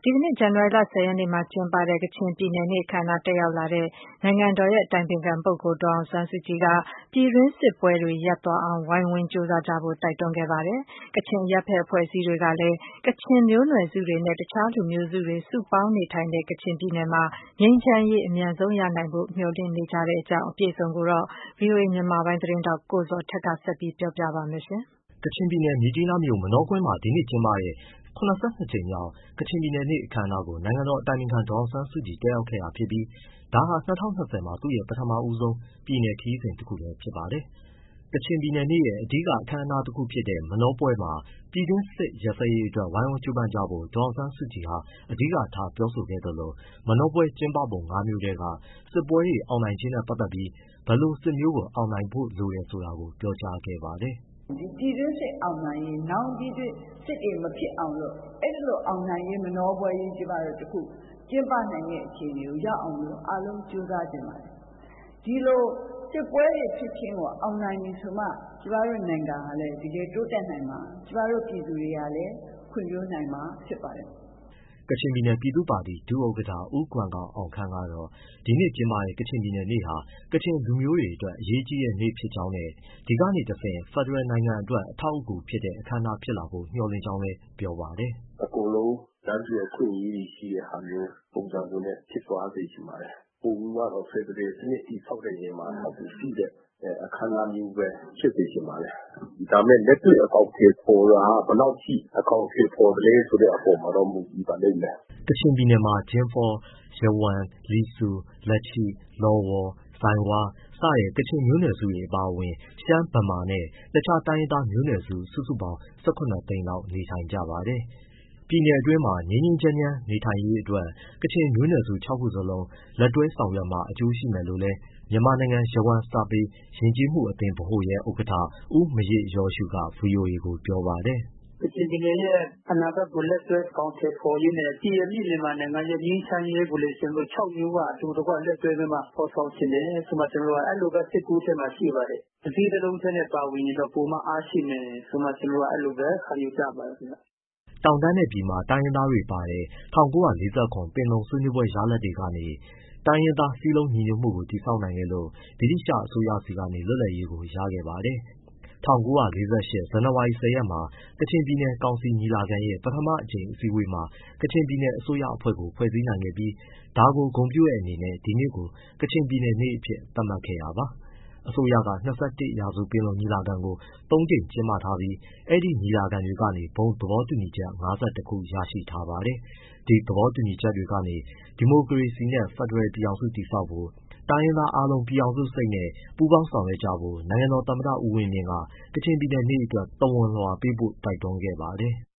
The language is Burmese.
ဒီကနေ့ ဇန်နဝါရီလ 10 ရက်နေ့မှာကျင်းပတဲ့ ကချင်ပြည်နယ်နေ့အခမ်းအနားတက်ရောက်လာတဲ့ နိုင်ငံတော်အတိုင်ပင်ခံပုဂ္ဂိုလ် ဒေါ်အောင်ဆန်းစုကြည်က ပြည်တွင်းစစ်ပွဲတွေရပ်သွားအောင် ဝိုင်းဝန်းကြိုးစားကြဖို့ တိုက်တွန်းခဲ့ပါတယ်။ ကချင်အရပ်ဘက်အဖွဲ့အစည်းတွေကလည်း ကချင်မျိုးနွယ်စုတွေနဲ့ တခြားလူမျိုးစုတွေ စုပေါင်းနေထိုင်တဲ့ ကချင်ပြည်နယ်မှာ ငြိမ်းချမ်းရေးအမြန်ဆုံးရနိုင်ဖို့ မျှော်လင့်နေကြတဲ့အကြောင်း အပြည့်အစုံကိုတော့ ဗွီအိုအေမြန်မာပိုင်းသတင်းထောက် ကိုဇော်ထက်က ဆက်ပြောပြပါမယ်။ကချင်ပြည်နယ် မြစ်ကြီးနားမြို့ မနောကွင်းမှာ ဒီနေ့ကျင်းပတဲ့ ၇၂ ကြိမ်မြောက် ကချင်ပြည်နယ်နေ့ အခမ်းအနားကို နိုင်ငံတော်အတိုင်ပင်ခံ ဒေါ်အောင်ဆန်းစုကြည် တက်ရောက်ခဲ့တာဖြစ်ပြီး ဒါဟာ ၂၀၂၀ မှာ သူ့ရဲ့ပထမဆုံး ပြည်နယ်ခရီးစဉ်တခုလည်းဖြစ်ပါတယ်။ ကချင်ပြည်နယ်နေ့ရဲ့ အဓိကအခမ်းအနားတခုဖြစ်တဲ့ မနောပွဲမှာ ပြည်တွင်းစစ်ရပ်စဲရေးအတွက် ဝိုင်းဝန်းကြိုးပမ်းကြဖို့ ဒေါ်အောင်ဆန်းစုကြည်က အဓိကထားပြောဆိုခဲ့သလို မနောပွဲကျင်းပပုံ ၅ မျိုးထဲက စစ်ပွဲတွေအောင်နိုင်ခြင်းနဲ့ ပတ်သက်ပြီး ဘယ်လိုစစ်မျိုးကို အောင်နိုင်ဖို့လိုတယ်ဆိုတာကို ပြောကြားခဲ့ပါတယ်။ “ပြည်တွင်းစစ်အောင်နိုင်ရေး နောင်ပြည်တွင်းစစ်တွေမဖြစ်အောင်လို့ အဲဒီလိုအောင်နိုင်ရေး မနောပွဲကြီးကျမတို့တခု ကျင်းပနိုင်တဲ့အခြေအနေကိုရောက်အောင်လို့ အားလုံးကြိုးစားချင်ပါတယ်။ ဒီလိုစစ်ပွဲတွေဖြစ်ခြင်းကို အောင်နိုင်ပြီဆိုမှ ကျမတို့နိုင်ငံကလည်း တကယ်တိုးတက်နိုင်မှာ ကျမတို့ပြည်သူတွေကလည်း ဖွံ့ဖြိုးနိုင်မှာဖြစ်ပါတယ်။” ကချင်ပြည်နယ်ပြည်သူ့ပါတီ ဒုဥက္ကဋ္ဌ ဦးကွမ်ဂေါင်အောင်ခမ်းကတော့ ဒီနေ့ကျင်းပတဲ့ ကချင်ပြည်နယ်နေ့ဟာ ကချင်လူမျိုးတွေအတွက် အရေးကြီးတဲ့နေ့ဖြစ်ကြောင်းနဲ့ ဒီကနေတဆင့် ဖက်ဒရယ်နိုင်ငံအတွက် အထောက်အကူဖြစ်တဲ့ အခမ်းအနားဖြစ်လာဖို့ မျှော်လင့်ကြောင်းလည်း ပြောပါတယ်။ “အကုန်လုံးတန်းတူအခွင့်အရေးတွေရှိတဲ့ဟာမျိုး ပုံစံမျိုးနဲ့ဖြစ်သွားစေချင်ပါတယ်။ ပိုပြီးတော့ ဖက်ဒရယ်စနစ်တည်ဆောက်တဲ့နေရာမှာ အထောက်အကူပြုတဲ့ အခမ်းအနားမျိုးပဲဖြစ်စေချင်ပါတယ်။ ဒါပေမဲ့ လက်တွေ့အကောင်အထည်ဖော်တာ ဘယ်လောက်ထိ အကောင်အထည်ဖော်သလဲဆိုတဲ့အပေါ်မှာတော့ မူတည်ပါလိမ့်မယ်။ ” ကချင်ပြည်နယ်မှာ ဂျင်းဖော၊ ယဝမ်၊ လီဆူ၊ လတ်ချီ၊ လော်ဝေါ်၊ ဇိုင်ဝါး စတဲ့ ကချင်မျိုးနွယ်စုတွေအပါအဝင် ရှမ်း၊ ဗမာနဲ့ တခြားတိုင်းရင်းသားမျိုးနွယ်စု စုစုပေါင်း ၁၇ သိန်းလောက် နေထိုင်ကြပါတယ်။ ပြည်နယ်အတွင်းမှာ ငြိမ်းငြိမ်းချမ်းချမ်းနေထိုင်ရေးအတွက် ကချင်မျိုးနွယ်စု ၆ ခုစလုံး လက်တွဲဆောင်ရွက်မှ အကျိုးရှိမယ်လို့လည်း မြန်မာနိုင်ငံ ယဝမ်စာပေယဉ်ကျေးမှုအသင်း ဗဟိုရဲ့ ဥက္ကဋ္ဌ ဦးမရစ်ရောရှုက ဗွီအိုအေကိုပြောပါတယ်။ “ကချင်ပြည်နယ်ရဲ့အနာဂတ်ကို လက်တွဲအကောင်အထည်ဖော်ရင်းနဲ့ တည်မြဲမြန်မာနိုင်ငံရဲ့ငြိမ်းချမ်းရေးကိုလည်း ကျနော်တို့ ၆ မျိုးကအတူတကွလက်တွဲပြီးမှ ဖော်ဆောင်ချင်တယ်ဆိုမှ ကျနော်တို့က အဲဒီလိုပဲ စိတ်ကူးထဲမှာရှိပါတယ်။ တစည်းတလုံးတည်းနဲ့ပါဝင်ရင်တော့ ပိုပြီးအားရှိမယ်ဆိုမှ ကျနော်တို့က အဲဒီလိုပဲခံယူကြပါတယ်ခင်ဗျ။ ” တောင်တန်းနဲ့ပြည်မ တိုင်းရင်းသားတွေပါတဲ့ ၁၉၄၇ ပင်လုံဆွေးနွေးပွဲရလဒ်တွေကနေ တိုင်းရင်းသားစည်းလုံးညီညွတ်မှုကို တည်ဆောက်နိုင်ခဲ့လို့ ဗြိတိသျှအစိုးရဆီကနေ လွတ်လပ်ရေးကို ရခဲ့ပါတယ်။ ၁၉၄၈ ဇန်နဝါရီ ၁၀ ရက်မှာ ကချင်ပြည်နယ်ကောင်စီညီလာခံရဲ့ ပထမအကြိမ်အစည်းအဝေးမှာ ကချင်ပြည်နယ်အစိုးရအဖွဲ့ကို ဖွဲ့စည်းနိုင်ခဲ့ပြီး ဒါကိုဂုဏ်ပြုတဲ့အနေနဲ့ ဒီနေ့ကို ကချင်ပြည်နယ်နေ့အဖြစ် သတ်မှတ်ခဲ့တာပါ။ အစိုးရက ၂၁ ရာစုပင်လုံညီလာခံကို ၃ ကြိမ်ကျင်းပထားပြီး အဲဒီညီလာခံတွေကနေ ဘုံသဘောတူညီချက် ၅၁ ခု ရရှိထားပါတယ်။ ဒီသဘောတူညီချက်တွေကနေ ဒီမိုကရေစီနဲ့ ဖက်ဒရယ်ပြည်ထောင်စုတည်ဆောက်ဖို့ တိုင်းရင်းသားအားလုံး ပြည်ထောင်စုစိတ်နဲ့ ပူးပေါင်းဆောင်ရွက်ကြဖို့ နိုင်ငံတော်သမ္မတဦးဝင်းမြင့်က ကချင်ပြည်နယ်နေ့အတွက် သဝဏ်လွှာပေးပို့တိုက်တွန်းခဲ့ပါတယ်။